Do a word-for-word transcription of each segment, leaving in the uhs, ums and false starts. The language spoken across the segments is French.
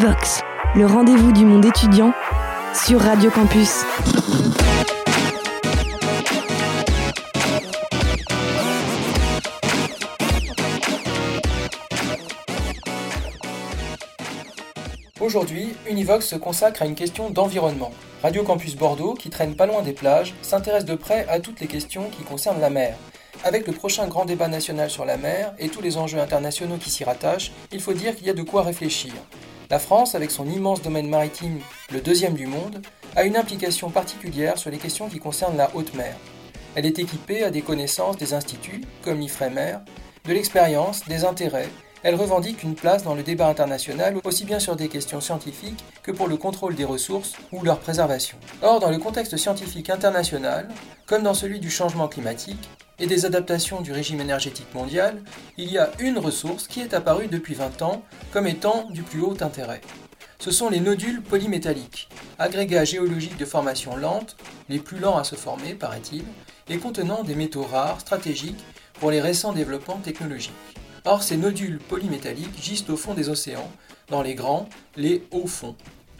Univox, le rendez-vous du monde étudiant sur Radio Campus. Aujourd'hui, Univox se consacre à une question d'environnement. Radio Campus Bordeaux, qui traîne pas loin des plages, s'intéresse de près à toutes les questions qui concernent la mer. Avec le prochain grand débat national sur la mer et tous les enjeux internationaux qui s'y rattachent, il faut dire qu'il y a de quoi réfléchir. La France, avec son immense domaine maritime, le deuxième du monde, a une implication particulière sur les questions qui concernent la haute mer. Elle est équipée à des connaissances des instituts, comme l'Ifremer, de l'expérience, des intérêts. Elle revendique une place dans le débat international, aussi bien sur des questions scientifiques que pour le contrôle des ressources ou leur préservation. Or, dans le contexte scientifique international, comme dans celui du changement climatique et des adaptations du régime énergétique mondial, il y a une ressource qui est apparue depuis vingt ans comme étant du plus haut intérêt. Ce sont les nodules polymétalliques, agrégats géologiques de formation lente, les plus lents à se former, paraît-il, et contenant des métaux rares stratégiques pour les récents développements technologiques. Or, ces nodules polymétalliques gisent au fond des océans, dans les grands, les hauts fonds.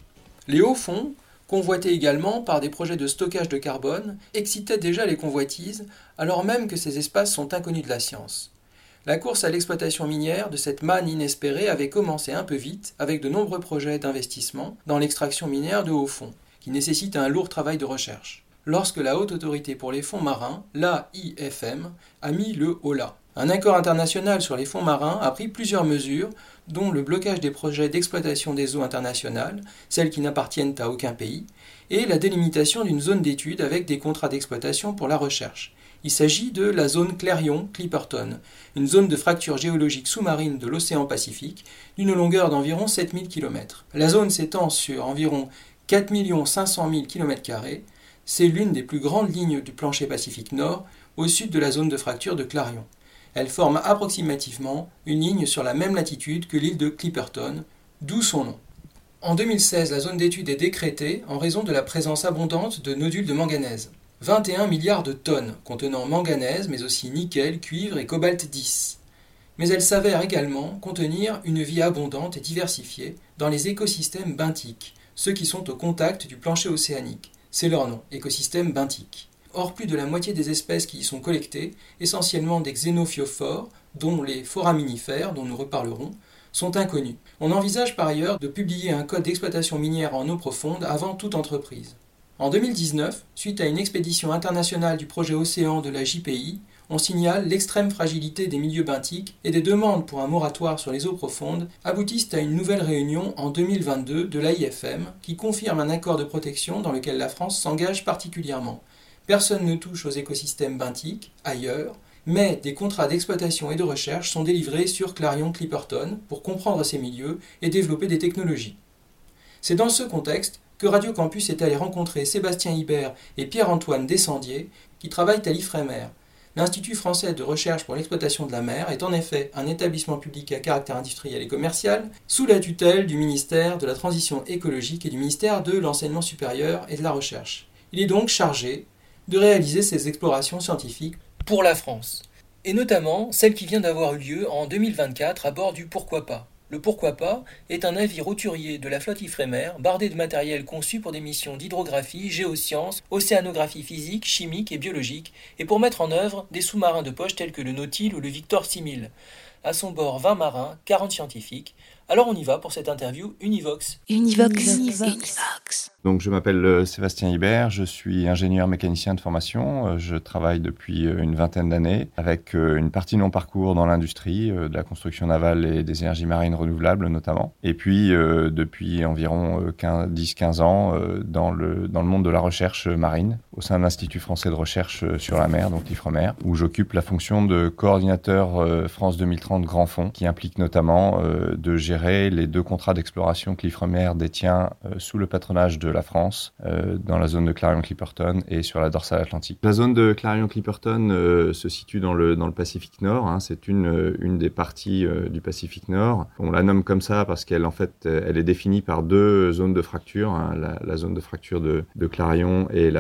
Les hauts fonds, convoités également par des projets de stockage de carbone, excitaient déjà les convoitises, alors même que ces espaces sont inconnus de la science. La course à l'exploitation minière de cette manne inespérée avait commencé un peu vite, avec de nombreux projets d'investissement dans l'extraction minière de hauts fonds, qui nécessitent un lourd travail de recherche. Lorsque la Haute Autorité pour les fonds marins, l'A I F M, a mis le holà. Un accord international sur les fonds marins a pris plusieurs mesures, dont le blocage des projets d'exploitation des eaux internationales, celles qui n'appartiennent à aucun pays, et la délimitation d'une zone d'étude avec des contrats d'exploitation pour la recherche. Il s'agit de la zone Clarion-Clipperton, une zone de fracture géologique sous-marine de l'océan Pacifique, d'une longueur d'environ sept mille kilomètres. La zone s'étend sur environ quatre millions cinq cent mille kilomètres carrés. C'est l'une des plus grandes lignes du plancher Pacifique Nord, au sud de la zone de fracture de Clarion. Elle forme approximativement une ligne sur la même latitude que l'île de Clipperton, d'où son nom. En deux mille seize, la zone d'étude est décrétée en raison de la présence abondante de nodules de manganèse. vingt et un milliards de tonnes contenant manganèse, mais aussi nickel, cuivre et cobalt dix. Mais elle s'avère également contenir une vie abondante et diversifiée dans les écosystèmes benthiques, ceux qui sont au contact du plancher océanique. C'est leur nom, écosystème benthique. Or, plus de la moitié des espèces qui y sont collectées, essentiellement des xénophyophores, dont les foraminifères, dont nous reparlerons, sont inconnus. On envisage par ailleurs de publier un code d'exploitation minière en eau profonde avant toute entreprise. En deux mille dix-neuf, suite à une expédition internationale du projet Océan de la J P I, on signale l'extrême fragilité des milieux benthiques et des demandes pour un moratoire sur les eaux profondes aboutissent à une nouvelle réunion en deux mille vingt-deux de l'A I F M qui confirme un accord de protection dans lequel la France s'engage particulièrement. Personne ne touche aux écosystèmes benthiques, ailleurs, mais des contrats d'exploitation et de recherche sont délivrés sur Clarion-Clipperton pour comprendre ces milieux et développer des technologies. C'est dans ce contexte que Radio Campus est allé rencontrer Sébastien Ibert et Pierre-Antoine Descendier, qui travaillent à l'Ifremer. L'Institut français de recherche pour l'exploitation de la mer est en effet un établissement public à caractère industriel et commercial, sous la tutelle du ministère de la Transition écologique et du ministère de l'Enseignement supérieur et de la Recherche. Il est donc chargé de réaliser ces explorations scientifiques pour la France, et notamment celle qui vient d'avoir eu lieu en deux mille vingt-quatre à bord du Pourquoi pas. Le Pourquoi pas est un navire hauturier de la flotte Ifremer, bardé de matériel conçu pour des missions d'hydrographie, géosciences, océanographie physique, chimique et biologique, et pour mettre en œuvre des sous-marins de poche tels que le Nautil ou le Victor six mille. À son bord, vingt marins, quarante scientifiques. Alors on y va pour cette interview Univox. Univox. Univox. Univox. Donc je m'appelle Sébastien Ibert, je suis ingénieur mécanicien de formation. Je travaille depuis une vingtaine d'années avec une partie non parcours dans l'industrie, de la construction navale et des énergies marines renouvelables notamment. Et puis euh, depuis environ dix à quinze ans euh, dans, le, dans le monde de la recherche marine au sein de l'Institut français de recherche sur la mer, donc l'Ifremer, où j'occupe la fonction de coordinateur euh, France deux mille trente Grand Fonds, qui implique notamment euh, de gérer les deux contrats d'exploration que l'Ifremer détient euh, sous le patronage de la France euh, dans la zone de Clarion-Clipperton et sur la dorsale atlantique. La zone de Clarion-Clipperton euh, se situe dans le, dans le Pacifique Nord. Hein, c'est une, une des parties euh, du Pacifique Nord. On la nomme comme ça parce qu'elle en fait, elle est définie par deux zones de fracture, hein, la, la zone de fracture de, de Clarion et la fracture de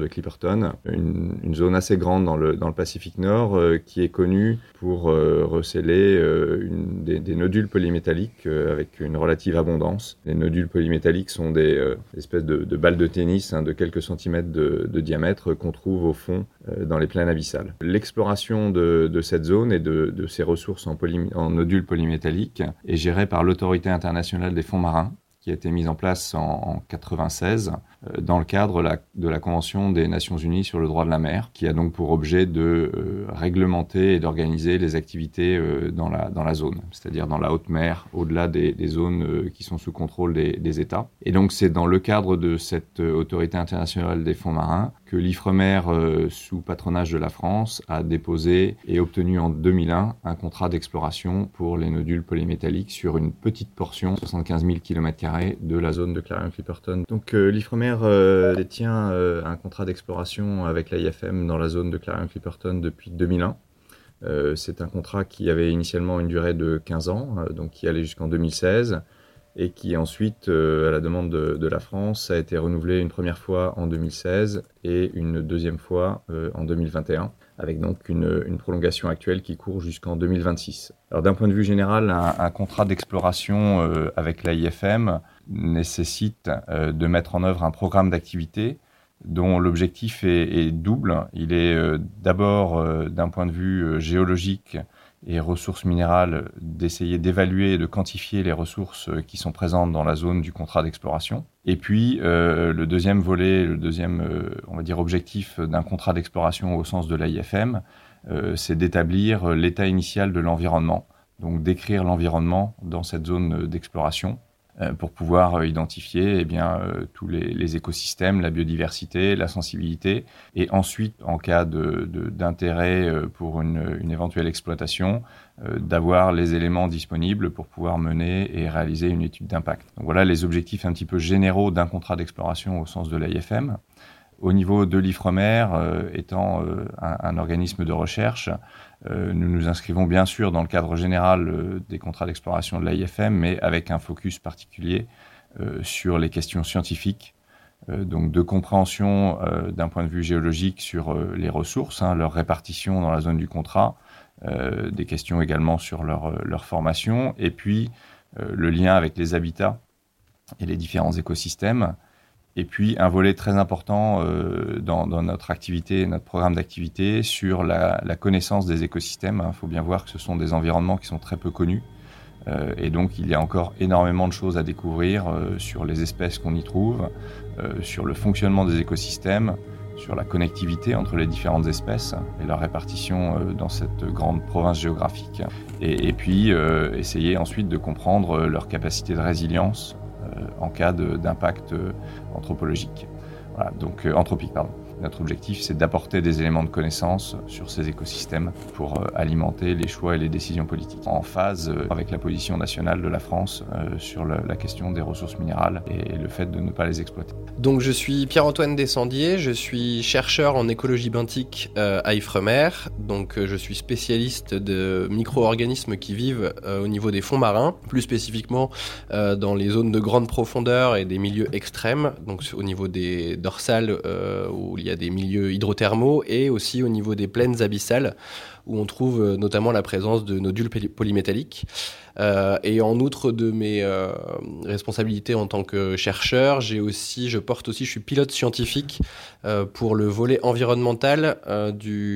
Clipperton, une, une zone assez grande dans le, dans le Pacifique Nord euh, qui est connue pour euh, recéler euh, une, des, des nodules polymétalliques euh, avec une relative abondance. Les nodules polymétalliques sont des euh, espèces de, de balles de tennis hein, de quelques centimètres de, de diamètre qu'on trouve au fond euh, dans les plaines abyssales. L'exploration de, de cette zone et de, de ces ressources en, poly, en nodules polymétalliques est gérée par l'Autorité internationale des fonds marins, qui a été mise en place en, en quatre-vingt-seize euh, dans le cadre la, de la Convention des Nations Unies sur le droit de la mer, qui a donc pour objet de euh, réglementer et d'organiser les activités euh, dans, la, dans la zone, c'est-à-dire dans la haute mer, au-delà des, des zones euh, qui sont sous contrôle des, des États. Et donc c'est dans le cadre de cette euh, Autorité internationale des fonds marins que l'Ifremer, euh, sous patronage de la France, a déposé et obtenu en deux mille un un contrat d'exploration pour les nodules polymétalliques sur une petite portion, soixante-quinze mille kilomètres carrés, de la zone de Clarion-Clipperton. Donc euh, l'Ifremer euh, détient euh, un contrat d'exploration avec l'A I F M dans la zone de Clarion-Clipperton depuis deux mille un. Euh, c'est un contrat qui avait initialement une durée de quinze ans, euh, donc qui allait jusqu'en deux mille seize, et qui ensuite, euh, à la demande de, de la France, a été renouvelé une première fois en deux mille seize et une deuxième fois euh, en deux mille vingt et un, avec donc une, une prolongation actuelle qui court jusqu'en deux mille vingt-six. Alors d'un point de vue général, un, un contrat d'exploration euh, avec l'A I F M nécessite euh, de mettre en œuvre un programme d'activité dont l'objectif est, est double. Il est euh, d'abord, euh, d'un point de vue euh, géologique et ressources minérales, d'essayer d'évaluer et de quantifier les ressources qui sont présentes dans la zone du contrat d'exploration. Et puis, euh, le deuxième volet, le deuxième, euh, on va dire, objectif d'un contrat d'exploration au sens de l'A I F M, euh, c'est d'établir l'état initial de l'environnement, donc d'écrire l'environnement dans cette zone d'exploration, pour pouvoir identifier eh bien, euh, tous les, les écosystèmes, la biodiversité, la sensibilité, et ensuite, en cas de, de, d'intérêt pour une, une éventuelle exploitation, euh, d'avoir les éléments disponibles pour pouvoir mener et réaliser une étude d'impact. Donc voilà les objectifs un petit peu généraux d'un contrat d'exploration au sens de l'A I F M. Au niveau de l'Ifremer, euh, étant euh, un, un organisme de recherche, euh, nous nous inscrivons bien sûr dans le cadre général euh, des contrats d'exploration de l'A I F M, mais avec un focus particulier euh, sur les questions scientifiques, euh, donc de compréhension euh, d'un point de vue géologique sur euh, les ressources, hein, leur répartition dans la zone du contrat, euh, des questions également sur leur, leur formation, et puis euh, le lien avec les habitats et les différents écosystèmes. Et puis un volet très important euh, dans, dans notre activité, notre programme d'activité, sur la, la connaissance des écosystèmes. Il faut bien voir que ce sont des environnements qui sont très peu connus. Euh, et donc il y a encore énormément de choses à découvrir euh, sur les espèces qu'on y trouve, euh, sur le fonctionnement des écosystèmes, sur la connectivité entre les différentes espèces et leur répartition euh, dans cette grande province géographique. Et, et puis euh, essayer ensuite de comprendre leur capacité de résilience en cas de, d'impact anthropologique. Voilà, donc euh, anthropique, pardon. Notre objectif, c'est d'apporter des éléments de connaissance sur ces écosystèmes pour euh, alimenter les choix et les décisions politiques, en phase euh, avec la position nationale de la France euh, sur le, la question des ressources minérales et, et le fait de ne pas les exploiter. Donc je suis Pierre-Antoine Descendier, je suis chercheur en écologie benthique euh, à Ifremer, donc euh, je suis spécialiste de micro-organismes qui vivent euh, au niveau des fonds marins, plus spécifiquement euh, dans les zones de grande profondeur et des milieux extrêmes, donc au niveau des dorsales euh, où il y a des milieux hydrothermaux, et aussi au niveau des plaines abyssales où on trouve euh, notamment la présence de nodules polymétalliques. Euh, et en outre de mes euh, responsabilités en tant que chercheur, j'ai aussi, je porte aussi, je suis pilote scientifique euh, pour le volet environnemental euh,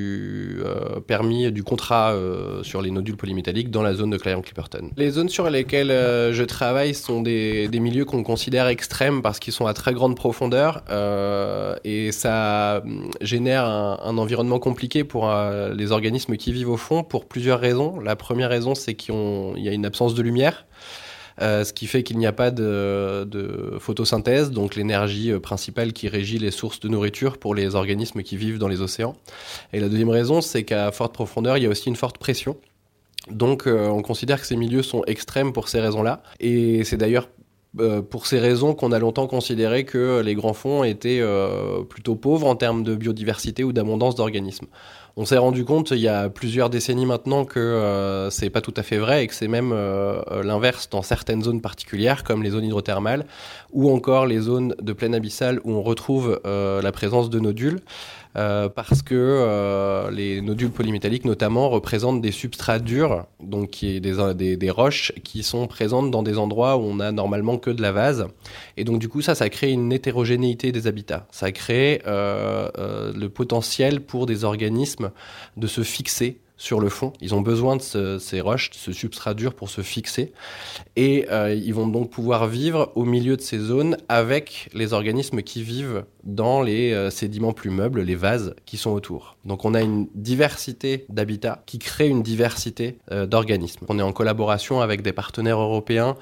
du euh, permis du contrat euh, sur les nodules polymétalliques dans la zone de Clarion-Clipperton. Les zones sur lesquelles euh, je travaille sont des, des milieux qu'on considère extrêmes parce qu'ils sont à très grande profondeur euh, et ça génère un, un environnement compliqué pour euh, les organismes qui vivent au fond pour plusieurs raisons. La première raison, c'est qu'il y a une absence de lumière, euh, ce qui fait qu'il n'y a pas de, de photosynthèse, donc l'énergie principale qui régit les sources de nourriture pour les organismes qui vivent dans les océans. Et la deuxième raison, c'est qu'à forte profondeur, il y a aussi une forte pression. Donc euh, on considère que ces milieux sont extrêmes pour ces raisons-là. Et c'est d'ailleurs Euh, pour ces raisons qu'on a longtemps considéré que les grands fonds étaient euh, plutôt pauvres en termes de biodiversité ou d'abondance d'organismes. On s'est rendu compte il y a plusieurs décennies maintenant que euh, c'est pas tout à fait vrai et que c'est même euh, l'inverse dans certaines zones particulières comme les zones hydrothermales ou encore les zones de plaine abyssale où on retrouve euh, la présence de nodules. Euh, parce que euh, les nodules polymétalliques notamment représentent des substrats durs, donc qui est des, des, des roches qui sont présentes dans des endroits où on a normalement que de la vase. Et donc du coup ça, ça crée une hétérogénéité des habitats. Ça crée euh, euh, le potentiel pour des organismes de se fixer sur le fond. Ils ont besoin de ce, ces roches, de ce substrat dur pour se fixer. Et euh, ils vont donc pouvoir vivre au milieu de ces zones avec les organismes qui vivent dans les euh, sédiments plus meubles, les vases qui sont autour. Donc on a une diversité d'habitats qui crée une diversité euh, d'organismes. On est en collaboration avec des partenaires européens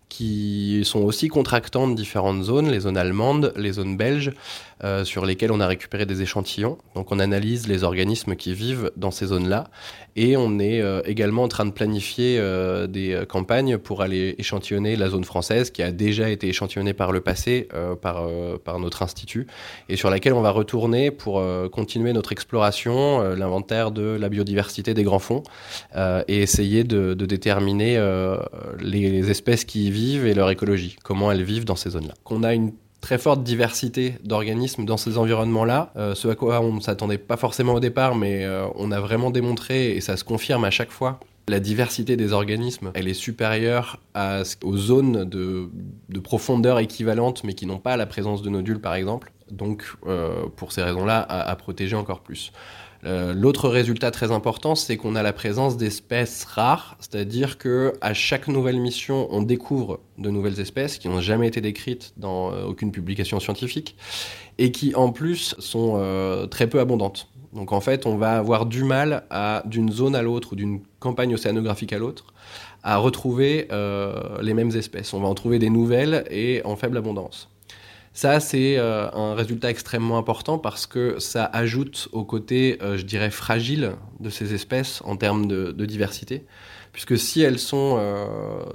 qui sont aussi contractants de différentes zones, les zones allemandes, les zones belges, euh, sur lesquelles on a récupéré des échantillons. Donc on analyse les organismes qui vivent dans ces zones-là et on est euh, également en train de planifier euh, des campagnes pour aller échantillonner la zone française qui a déjà été échantillonnée par le passé euh, par, euh, par notre institut et sur laquelle on va retourner pour euh, continuer notre exploration, euh, l'inventaire de la biodiversité des grands fonds euh, et essayer de, de déterminer euh, les, les espèces qui y vivent et leur écologie, comment elles vivent dans ces zones-là. Qu'on a une très forte diversité d'organismes dans ces environnements-là, euh, ce à quoi on ne s'attendait pas forcément au départ, mais euh, on a vraiment démontré, et ça se confirme à chaque fois, la diversité des organismes, elle est supérieure à, aux zones de, de profondeur équivalente, mais qui n'ont pas la présence de nodules, par exemple. Donc, euh, pour ces raisons-là, à, à protéger encore plus. Euh, l'autre résultat très important, c'est qu'on a la présence d'espèces rares, c'est-à-dire qu'à chaque nouvelle mission, on découvre de nouvelles espèces qui n'ont jamais été décrites dans euh, aucune publication scientifique et qui, en plus, sont euh, très peu abondantes. Donc en fait, on va avoir du mal, à, d'une zone à l'autre ou d'une campagne océanographique à l'autre, à retrouver euh, les mêmes espèces. On va en trouver des nouvelles et en faible abondance. Ça, c'est euh, un résultat extrêmement important parce que ça ajoute au côté, euh, je dirais, fragile de ces espèces en termes de, de diversité. Puisque si elles sont euh,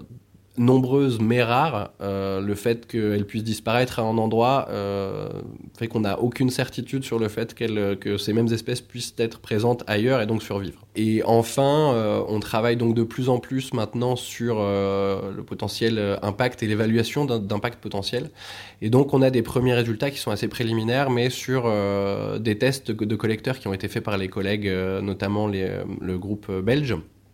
nombreuses mais rares, euh, le fait qu'elles puissent disparaître à un endroit euh, fait qu'on n'a aucune certitude sur le fait qu'elles, que ces mêmes espèces puissent être présentes ailleurs et donc survivre. Et enfin, euh, on travaille donc de plus en plus maintenant sur euh, le potentiel impact et l'évaluation d'un, d'impact potentiel. Et donc on a des premiers résultats qui sont assez préliminaires, mais sur euh, des tests de collecteurs qui ont été faits par les collègues, euh, notamment les, le groupe belge,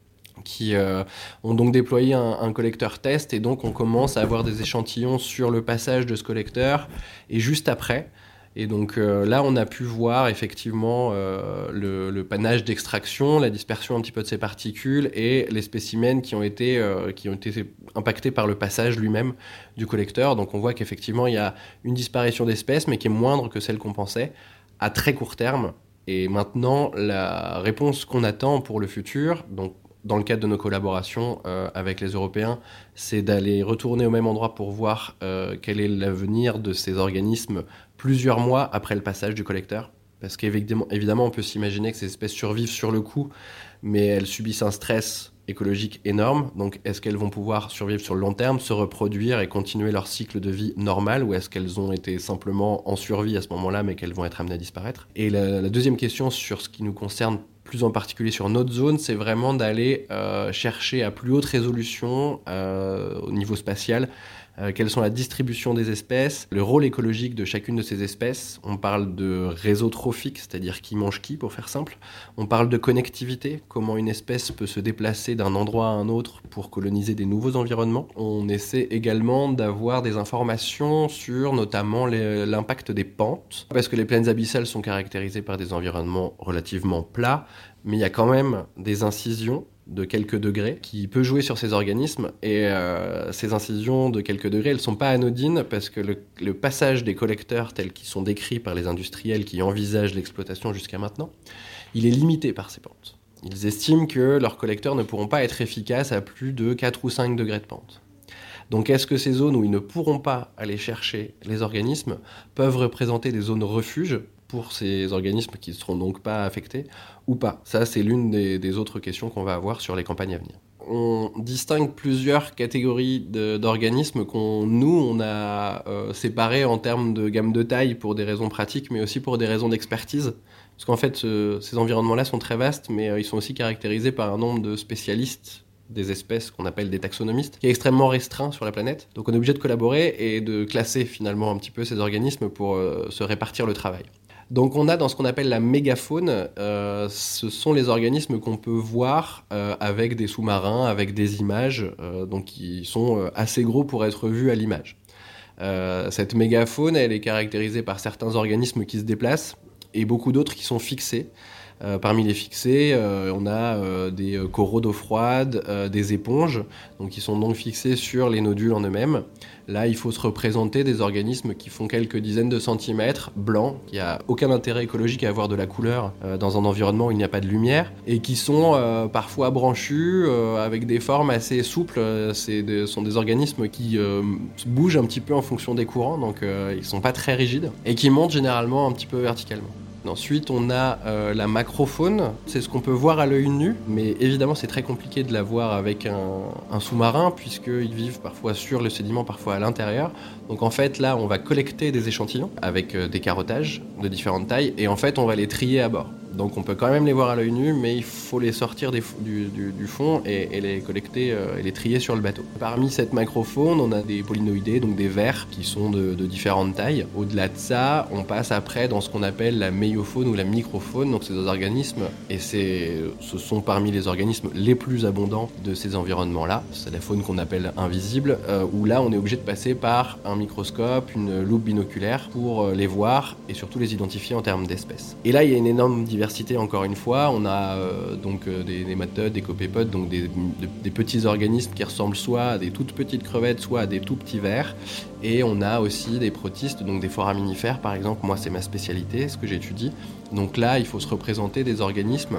qui euh, ont donc déployé un, un collecteur test et donc on commence à avoir des échantillons sur le passage de ce collecteur et juste après. Et donc euh, là, on a pu voir effectivement euh, le, le panache d'extraction, la dispersion un petit peu de ces particules et les spécimens qui ont été, euh, qui ont été impactés par le passage lui-même du collecteur. Donc on voit qu'effectivement, il y a une disparition d'espèces, mais qui est moindre que celle qu'on pensait à très court terme. Et maintenant, la réponse qu'on attend pour le futur, donc dans le cadre de nos collaborations euh, avec les Européens, c'est d'aller retourner au même endroit pour voir euh, quel est l'avenir de ces organismes plusieurs mois après le passage du collecteur. Parce qu'évidemment, évidemment, on peut s'imaginer que ces espèces survivent sur le coup, mais elles subissent un stress écologique énorme. Donc, est-ce qu'elles vont pouvoir survivre sur le long terme, se reproduire et continuer leur cycle de vie normal, ou est-ce qu'elles ont été simplement en survie à ce moment-là, mais qu'elles vont être amenées à disparaître ? Et la, la deuxième question sur ce qui nous concerne plus en particulier sur notre zone, c'est vraiment d'aller euh, chercher à plus haute résolution euh, au niveau spatial euh, quelles sont la distribution des espèces, le rôle écologique de chacune de ces espèces. On parle de réseau trophique, c'est-à-dire qui mange qui, pour faire simple. On parle de connectivité, comment une espèce peut se déplacer d'un endroit à un autre pour coloniser des nouveaux environnements. On essaie également d'avoir des informations sur notamment les, l'impact des pentes, parce que les plaines abyssales sont caractérisées par des environnements relativement plats, mais il y a quand même des incisions de quelques degrés qui peut jouer sur ces organismes, et euh, ces incisions de quelques degrés, elles sont pas anodines parce que le, le passage des collecteurs tels qu'ils sont décrits par les industriels qui envisagent l'exploitation jusqu'à maintenant, il est limité par ces pentes. Ils estiment que leurs collecteurs ne pourront pas être efficaces à plus de quatre ou cinq degrés de pente. Donc est-ce que ces zones où ils ne pourront pas aller chercher les organismes peuvent représenter des zones refuges pour ces organismes qui ne seront donc pas affectés ou pas ? Ça, c'est l'une des, des autres questions qu'on va avoir sur les campagnes à venir. on distingue plusieurs catégories de, d'organismes qu'on, nous, on a euh, séparés en termes de gamme de taille pour des raisons pratiques, mais aussi pour des raisons d'expertise. Parce qu'en fait, euh, ces environnements-là sont très vastes, mais euh, ils sont aussi caractérisés par un nombre de spécialistes des espèces qu'on appelle des taxonomistes, qui est extrêmement restreint sur la planète. Donc on est obligé de collaborer et de classer finalement un petit peu ces organismes pour euh, se répartir le travail. Donc on a dans ce qu'on appelle la mégafaune, euh, ce sont les organismes qu'on peut voir euh, avec des sous-marins, avec des images, euh, donc qui sont euh, assez gros pour être vus à l'image. Euh, cette mégafaune, elle est caractérisée par certains organismes qui se déplacent et beaucoup d'autres qui sont fixés. Euh, parmi les fixés, euh, on a euh, des coraux d'eau froide, euh, des éponges, donc qui sont donc fixés sur les nodules en eux-mêmes. Là, il faut se représenter des organismes qui font quelques dizaines de centimètres, blancs, qui n'a aucun intérêt écologique à avoir de la couleur euh, dans un environnement où il n'y a pas de lumière, et qui sont euh, parfois branchus, euh, avec des formes assez souples. Ce de, sont des organismes qui euh, bougent un petit peu en fonction des courants, donc euh, ils ne sont pas très rigides, et qui montent généralement un petit peu verticalement. Ensuite, on a euh, la macrofaune, c'est ce qu'on peut voir à l'œil nu, mais évidemment c'est très compliqué de la voir avec un, un sous-marin, puisqu'ils vivent parfois sur le sédiment, parfois à l'intérieur. Donc en fait, là, on va collecter des échantillons avec euh, des carottages de différentes tailles, et en fait, on va les trier à bord. Donc on peut quand même les voir à l'œil nu, mais il faut les sortir des, du, du, du fond et, et les collecter euh, et les trier sur le bateau. Parmi cette macrofaune, on a des polynoïdés, donc des vers qui sont de, de différentes tailles. Au-delà de ça, on passe après dans ce qu'on appelle la méiofaune ou la microfaune, donc c'est des organismes, et c'est, ce sont parmi les organismes les plus abondants de ces environnements-là. C'est la faune qu'on appelle invisible, euh, où là on est obligé de passer par un microscope, une loupe binoculaire pour les voir et surtout les identifier en termes d'espèces. Et là, il y a une énorme diversité. Encore une fois, on a euh, donc euh, des nématodes, des copépodes, donc des, de, des petits organismes qui ressemblent soit à des toutes petites crevettes, soit à des tout petits vers. Et on a aussi des protistes, donc des foraminifères par exemple. Moi, c'est ma spécialité, ce que j'étudie. Donc là, il faut se représenter des organismes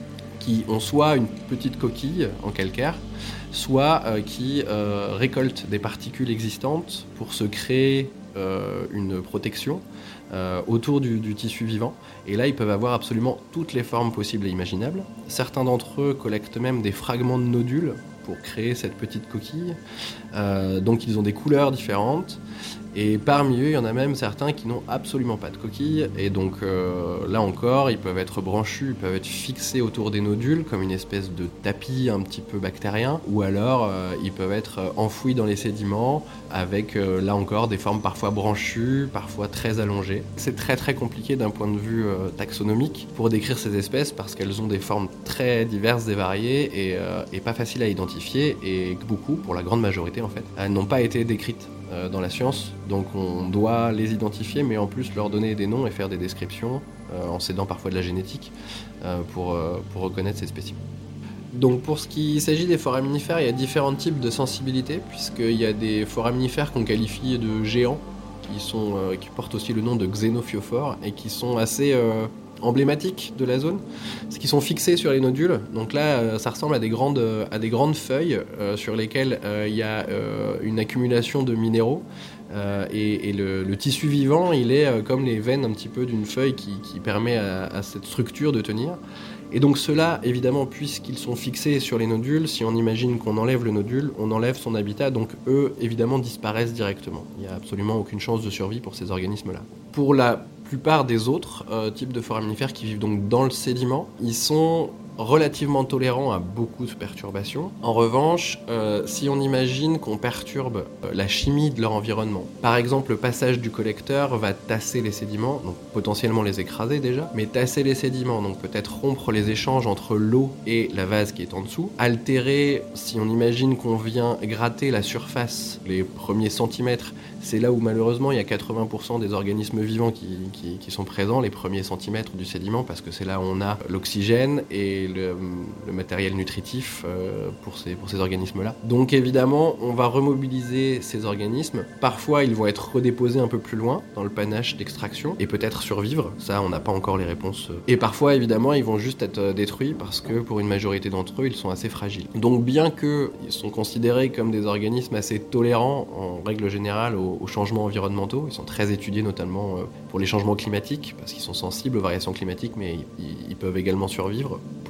qui ont soit une petite coquille en calcaire, soit euh, qui euh, récoltent des particules existantes pour se créer euh, une protection euh, autour du, du tissu vivant. Et là, ils peuvent avoir absolument toutes les formes possibles et imaginables. Certains d'entre eux collectent même des fragments de nodules pour créer cette petite coquille. Euh, donc ils ont des couleurs différentes. Et parmi eux, il y en a même certains qui n'ont absolument pas de coquille. Et donc euh, là encore, ils peuvent être branchus, ils peuvent être fixés autour des nodules comme une espèce de tapis un petit peu bactérien. Ou alors, euh, ils peuvent être enfouis dans les sédiments avec, euh, là encore, des formes parfois branchues, parfois très allongées. C'est très très compliqué d'un point de vue euh, taxonomique pour décrire ces espèces parce qu'elles ont des formes très diverses et variées et, euh, et pas faciles à identifier. Et beaucoup, pour la grande majorité en fait, elles n'ont pas été décrites dans la science, donc on doit les identifier, mais en plus leur donner des noms et faire des descriptions, euh, en s'aidant parfois de la génétique, euh, pour, euh, pour reconnaître ces spécimens. Donc pour ce qui s'agit des foraminifères, il y a différents types de sensibilité, puisqu'il y a des foraminifères qu'on qualifie de géants, qui, sont, euh, qui portent aussi le nom de xénophyophores, et qui sont assez euh, emblématiques de la zone, parce qu'ils sont fixés sur les nodules. Donc là, euh, ça ressemble à des grandes, à des grandes feuilles euh, sur lesquelles euh, il y a euh, une accumulation de minéraux. Euh, et et le, le tissu vivant, il est euh, comme les veines un petit peu d'une feuille qui, qui permet à, à cette structure de tenir. Et donc ceux-là, évidemment, puisqu'ils sont fixés sur les nodules, si on imagine qu'on enlève le nodule, on enlève son habitat, donc eux, évidemment, disparaissent directement. Il n'y a absolument aucune chance de survie pour ces organismes-là. Pour la plupart des autres euh, types de foraminifères qui vivent donc dans le sédiment, ils sont relativement tolérants à beaucoup de perturbations. En revanche, euh, si on imagine qu'on perturbe euh, la chimie de leur environnement, par exemple le passage du collecteur va tasser les sédiments, donc potentiellement les écraser déjà, mais tasser les sédiments, donc peut-être rompre les échanges entre l'eau et la vase qui est en dessous, altérer, si on imagine qu'on vient gratter la surface, les premiers centimètres, c'est là où malheureusement il y a quatre-vingts pour cent des organismes vivants qui, qui, qui sont présents, les premiers centimètres du sédiment, parce que c'est là où on a l'oxygène et le, le matériel nutritif euh, pour ces, pour ces organismes-là. Donc évidemment, on va remobiliser ces organismes. Parfois, ils vont être redéposés un peu plus loin dans le panache d'extraction et peut-être survivre. Ça, on n'a pas encore les réponses. Et parfois, évidemment, ils vont juste être détruits parce que pour une majorité d'entre eux, ils sont assez fragiles. Donc bien qu'ils sont considérés comme des organismes assez tolérants en règle générale aux, aux changements environnementaux, ils sont très étudiés notamment pour les changements climatiques parce qu'ils sont sensibles aux variations climatiques, mais ils, ils peuvent également survivre pour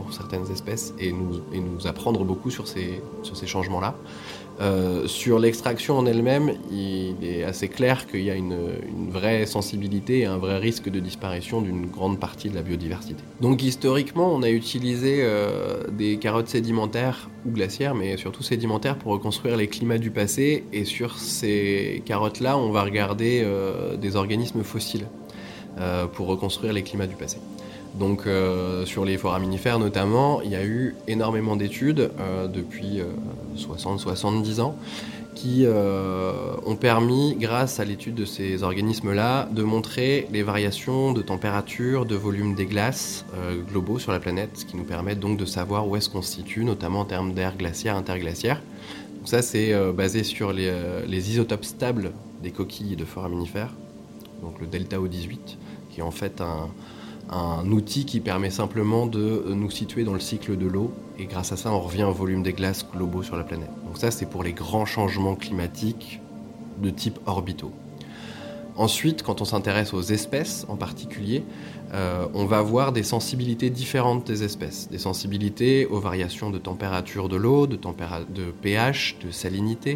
pour certaines espèces et nous, et nous apprendre beaucoup sur ces, sur ces changements-là. Euh, sur l'extraction en elle-même, il est assez clair qu'il y a une, une vraie sensibilité et un vrai risque de disparition d'une grande partie de la biodiversité. Donc historiquement, on a utilisé euh, des carottes sédimentaires ou glaciaires, mais surtout sédimentaires pour reconstruire les climats du passé. Et sur ces carottes-là, on va regarder euh, des organismes fossiles euh, pour reconstruire les climats du passé. Donc euh, sur les foraminifères notamment, il y a eu énormément d'études euh, depuis euh, soixante à soixante-dix ans qui euh, ont permis, grâce à l'étude de ces organismes-là, de montrer les variations de température, de volume des glaces euh, globaux sur la planète, ce qui nous permet donc de savoir où est-ce qu'on se situe, notamment en termes d'air glaciaire, interglaciaire. Donc ça, c'est euh, basé sur les, euh, les isotopes stables des coquilles de foraminifères, donc le delta O dix-huit, qui est en fait un... un outil qui permet simplement de nous situer dans le cycle de l'eau et grâce à ça on revient au volume des glaces globaux sur la planète. Donc ça c'est pour les grands changements climatiques de type orbitaux. Ensuite, quand on s'intéresse aux espèces en particulier, euh, on va voir des sensibilités différentes des espèces. Des sensibilités aux variations de température de l'eau, de, tempéra- de pH, de salinité,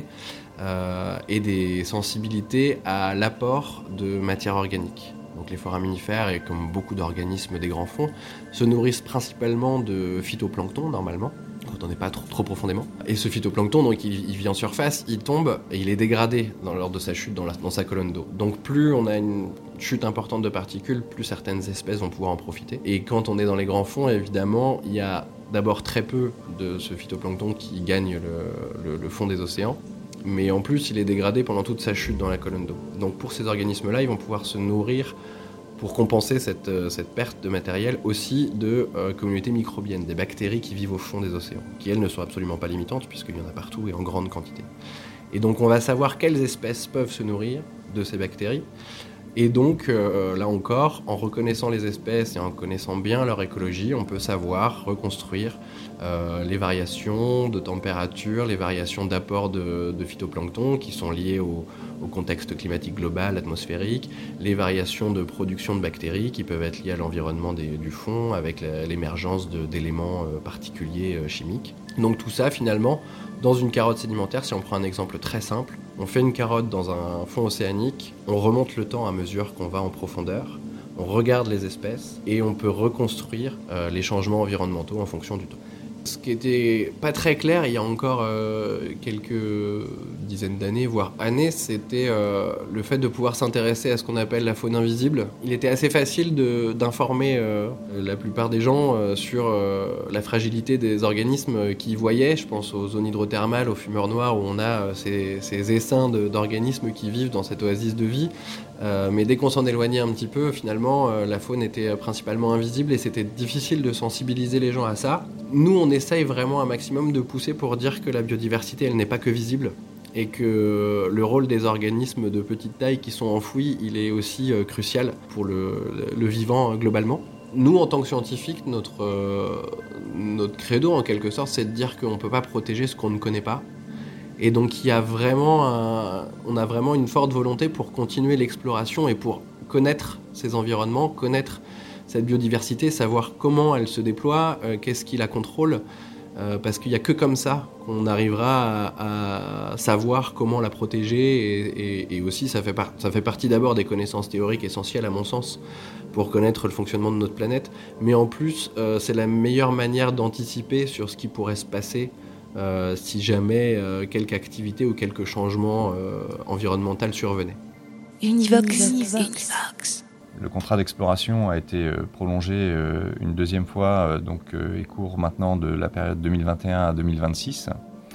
euh, et des sensibilités à l'apport de matière organique. Donc les foraminifères, et comme beaucoup d'organismes des grands fonds, se nourrissent principalement de phytoplancton, normalement, quand on n'est pas trop, trop profondément. Et ce phytoplancton, donc, il, il vit en surface, il tombe et il est dégradé dans, lors de sa chute dans, la, dans sa colonne d'eau. Donc plus on a une chute importante de particules, plus certaines espèces vont pouvoir en profiter. Et quand on est dans les grands fonds, évidemment, il y a d'abord très peu de ce phytoplancton qui gagne le, le, le fond des océans. Mais en plus, il est dégradé pendant toute sa chute dans la colonne d'eau. Donc pour ces organismes-là, ils vont pouvoir se nourrir, pour compenser cette, cette perte de matériel, aussi de euh, communautés microbiennes, des bactéries qui vivent au fond des océans, qui elles ne sont absolument pas limitantes, puisqu'il y en a partout et en grande quantité. Et donc on va savoir quelles espèces peuvent se nourrir de ces bactéries. Et donc, euh, là encore, en reconnaissant les espèces et en connaissant bien leur écologie, on peut savoir reconstruire euh, les variations de température, les variations d'apport de, de phytoplancton qui sont liées au, au contexte climatique global, atmosphérique, les variations de production de bactéries qui peuvent être liées à l'environnement des, du fond avec la, l'émergence de, d'éléments euh, particuliers euh, chimiques. Donc tout ça, finalement, dans une carotte sédimentaire, si on prend un exemple très simple, on fait une carotte dans un fond océanique, on remonte le temps à mesure qu'on va en profondeur, on regarde les espèces et on peut reconstruire euh, les changements environnementaux en fonction du temps. Ce qui était pas très clair il y a encore euh, quelques dizaines d'années, voire années, c'était euh, le fait de pouvoir s'intéresser à ce qu'on appelle la faune invisible. Il était assez facile de, d'informer euh, la plupart des gens euh, sur euh, la fragilité des organismes qu'ils voyaient. Je pense aux zones hydrothermales, aux fumeurs noirs, où on a euh, ces, ces essaims de, d'organismes qui vivent dans cette oasis de vie. Euh, mais dès qu'on s'en éloignait un petit peu, finalement, euh, la faune était principalement invisible et c'était difficile de sensibiliser les gens à ça. Nous, on essaye vraiment un maximum de pousser pour dire que la biodiversité, elle n'est pas que visible et que le rôle des organismes de petite taille qui sont enfouis, il est aussi euh, crucial pour le, le vivant euh, globalement. Nous, en tant que scientifiques, notre, euh, notre credo, en quelque sorte, c'est de dire qu'on ne peut pas protéger ce qu'on ne connaît pas. Et donc, il y a vraiment un, on a vraiment une forte volonté pour continuer l'exploration et pour connaître ces environnements, connaître cette biodiversité, savoir comment elle se déploie, euh, qu'est-ce qui la contrôle, euh, parce qu'il n'y a que comme ça qu'on arrivera à, à savoir comment la protéger et, et, et aussi ça fait, par, ça fait partie d'abord des connaissances théoriques essentielles à mon sens pour connaître le fonctionnement de notre planète, mais en plus euh, c'est la meilleure manière d'anticiper sur ce qui pourrait se passer Euh, si jamais euh, quelque activité ou quelque changement euh, environnemental survenait. Univox. Univox. Le contrat d'exploration a été euh, prolongé euh, une deuxième fois euh, donc, euh, et court maintenant de la période deux mille vingt et un à deux mille vingt-six.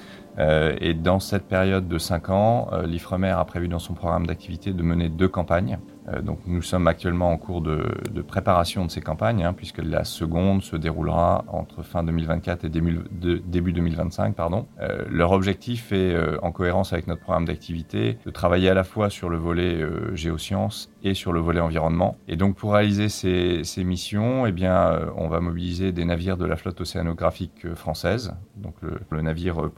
Euh, et dans cette période de cinq ans, euh, l'Ifremer a prévu dans son programme d'activité de mener deux campagnes. Euh, donc nous sommes actuellement en cours de, de préparation de ces campagnes, hein, puisque la seconde se déroulera entre fin deux mille vingt-quatre et début, de, début deux mille vingt-cinq. Pardon. Euh, leur objectif est, euh, en cohérence avec notre programme d'activité, de travailler à la fois sur le volet euh, géosciences et sur le volet environnement. Et donc pour réaliser ces, ces missions, eh bien, euh, on va mobiliser des navires de la flotte océanographique française, donc le, le navire euh, Pourquoi pas,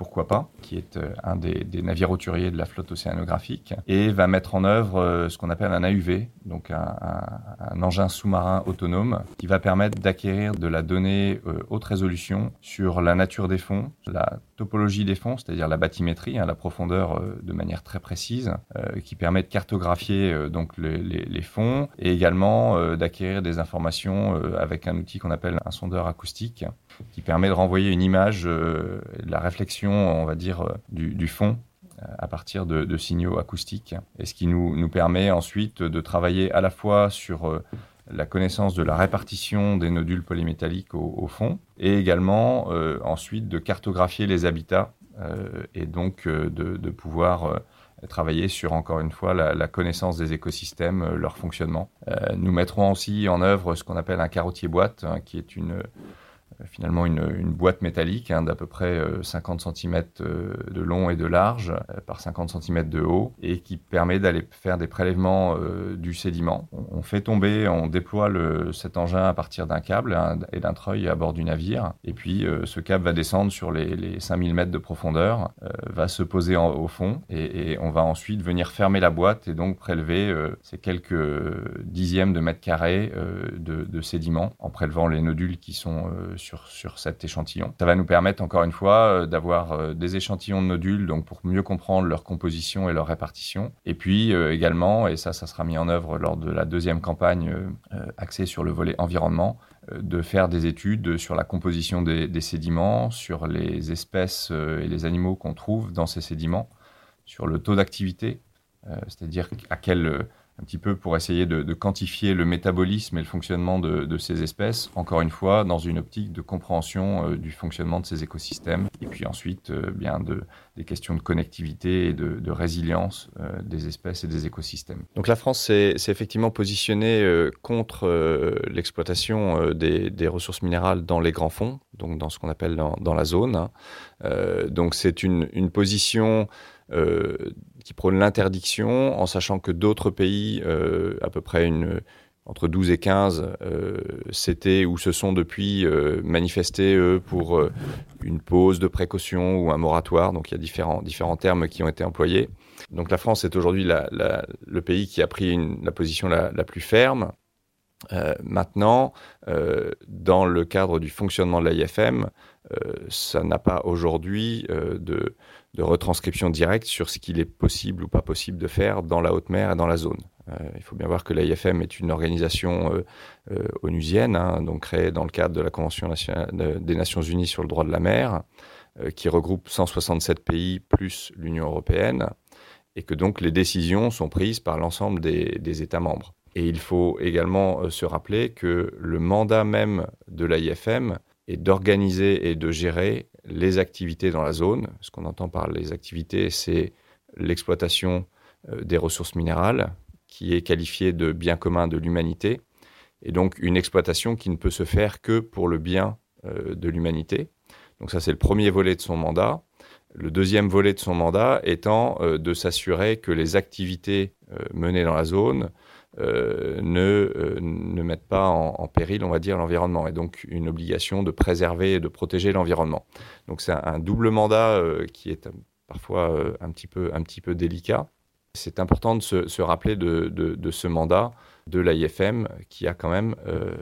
Aqua, qui est euh, un des, des navires hauturiers de la flotte océanographique, et va mettre en œuvre euh, ce qu'on appelle un A U V, donc un, un, un engin sous-marin autonome, qui va permettre d'acquérir de la donnée euh, haute résolution sur la nature des fonds, la topologie des fonds, c'est-à-dire la bathymétrie, hein, la profondeur euh, de manière très précise, euh, qui permet de cartographier euh, donc les, les, les fonds, et également euh, d'acquérir des informations euh, avec un outil qu'on appelle un sondeur acoustique, qui permet de renvoyer une image euh, de la réflexion, on va dire, euh, du, du fond euh, à partir de, de signaux acoustiques. Et ce qui nous, nous permet ensuite de travailler à la fois sur euh, la connaissance de la répartition des nodules polymétalliques au, au fond, et également euh, ensuite de cartographier les habitats euh, et donc euh, de, de pouvoir euh, travailler sur, encore une fois, la, la connaissance des écosystèmes, euh, leur fonctionnement. Euh, nous mettrons aussi en œuvre ce qu'on appelle un carottier-boîte, hein, qui est une... Euh, finalement une, une boîte métallique hein, d'à peu près euh, cinquante centimètres euh, de long et de large euh, par cinquante centimètres de haut, et qui permet d'aller faire des prélèvements euh, du sédiment. On, on fait tomber, on déploie le, cet engin à partir d'un câble hein, et d'un treuil à bord du navire, et puis euh, ce câble va descendre sur les, les cinq mille mètres de profondeur, euh, va se poser en, au fond, et, et on va ensuite venir fermer la boîte et donc prélever euh, ces quelques dixièmes de mètre carré euh, de, de sédiment en prélevant les nodules qui sont euh, Sur, sur cet échantillon. Ça va nous permettre, encore une fois, euh, d'avoir euh, des échantillons de nodules, donc pour mieux comprendre leur composition et leur répartition. Et puis euh, également, et ça, ça sera mis en œuvre lors de la deuxième campagne euh, axée sur le volet environnement, euh, de faire des études sur la composition des, des sédiments, sur les espèces euh, et les animaux qu'on trouve dans ces sédiments, sur le taux d'activité, euh, c'est-à-dire à quel... Euh, un petit peu pour essayer de, de quantifier le métabolisme et le fonctionnement de, de ces espèces, encore une fois, dans une optique de compréhension euh, du fonctionnement de ces écosystèmes, et puis ensuite, euh, bien de, des questions de connectivité et de, de résilience euh, des espèces et des écosystèmes. Donc la France s'est, s'est effectivement positionnée euh, contre euh, l'exploitation euh, des, des ressources minérales dans les grands fonds, donc dans ce qu'on appelle dans, dans la zone. Hein. Euh, donc c'est une, une position... Euh, qui prône l'interdiction, en sachant que d'autres pays, euh, à peu près une, entre douze et quinze, euh, s'étaient ou se sont depuis euh, manifestés, eux, pour euh, une pause de précaution ou un moratoire. Donc il y a différents, différents termes qui ont été employés. Donc la France est aujourd'hui la, la, le pays qui a pris une, la position la, la plus ferme. Euh, maintenant, euh, dans le cadre du fonctionnement de l'A I F M, euh, ça n'a pas aujourd'hui euh, de, de retranscription directe sur ce qu'il est possible ou pas possible de faire dans la haute mer et dans la zone. Euh, il faut bien voir que l'A I F M est une organisation euh, euh, onusienne, hein, donc créée dans le cadre de la Convention nationale de, des Nations Unies sur le droit de la mer, euh, qui regroupe cent soixante-sept pays plus l'Union européenne, et que donc les décisions sont prises par l'ensemble des, des États membres. Et il faut également euh, se rappeler que le mandat même de l'A I F M est d'organiser et de gérer les activités dans la zone. Ce qu'on entend par les activités, c'est l'exploitation euh, des ressources minérales, qui est qualifiée de bien commun de l'humanité, et donc une exploitation qui ne peut se faire que pour le bien euh, de l'humanité. Donc ça, c'est le premier volet de son mandat. Le deuxième volet de son mandat étant euh, de s'assurer que les activités euh, menées dans la zone Euh, ne, euh, ne mettent pas en, en péril, on va dire, l'environnement, et donc une obligation de préserver et de protéger l'environnement. Donc c'est un, un double mandat euh, qui est euh, parfois euh, un, petit peu, un petit peu délicat. C'est important de se, se rappeler de, de, de ce mandat de l'A I F M qui a quand même euh,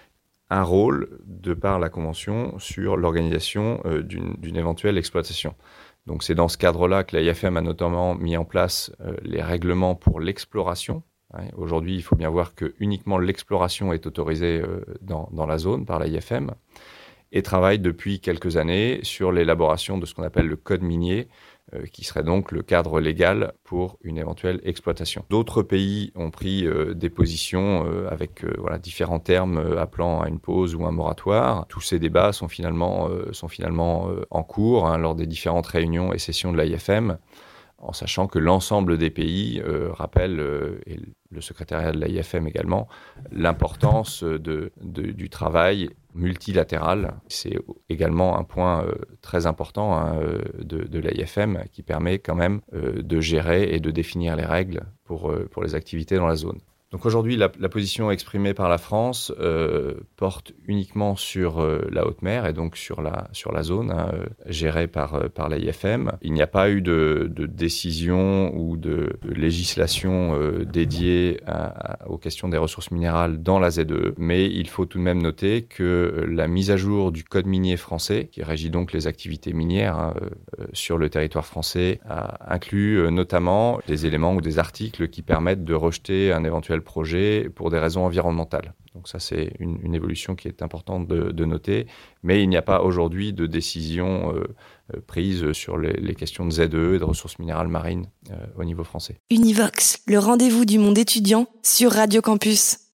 un rôle, de par la Convention, sur l'organisation euh, d'une, d'une éventuelle exploitation. Donc c'est dans ce cadre-là que l'A I F M a notamment mis en place euh, les règlements pour l'exploration. Aujourd'hui, il faut bien voir que uniquement l'exploration est autorisée euh, dans, dans la zone par l'A I F M, et travaille depuis quelques années sur l'élaboration de ce qu'on appelle le code minier, euh, qui serait donc le cadre légal pour une éventuelle exploitation. D'autres pays ont pris euh, des positions euh, avec euh, voilà, différents termes euh, appelant à une pause ou un moratoire. Tous ces débats sont finalement, euh, sont finalement euh, en cours hein, lors des différentes réunions et sessions de l'A I F M, en sachant que l'ensemble des pays euh, rappellent, euh, et le secrétariat de l'A I F M également, l'importance de, de, du travail multilatéral. C'est également un point euh, très important hein, de, de l'A I F M qui permet quand même euh, de gérer et de définir les règles pour, euh, pour les activités dans la zone. Donc aujourd'hui, la, la position exprimée par la France euh, porte uniquement sur euh, la haute mer et donc sur la, sur la zone hein, euh, gérée par, euh, par l'A I F M. Il n'y a pas eu de, de décision ou de, de législation euh, dédiée à, à, aux questions des ressources minérales dans la Z E E, mais il faut tout de même noter que la mise à jour du code minier français, qui régit donc les activités minières hein, euh, sur le territoire français, a inclus euh, notamment des éléments ou des articles qui permettent de rejeter un éventuel projet pour des raisons environnementales. Donc ça, c'est une, une évolution qui est importante de, de noter, mais il n'y a pas aujourd'hui de décision euh, prise sur les, les questions de Z E E et de ressources minérales marines euh, au niveau français. Univox, le rendez-vous du monde étudiant sur Radio Campus.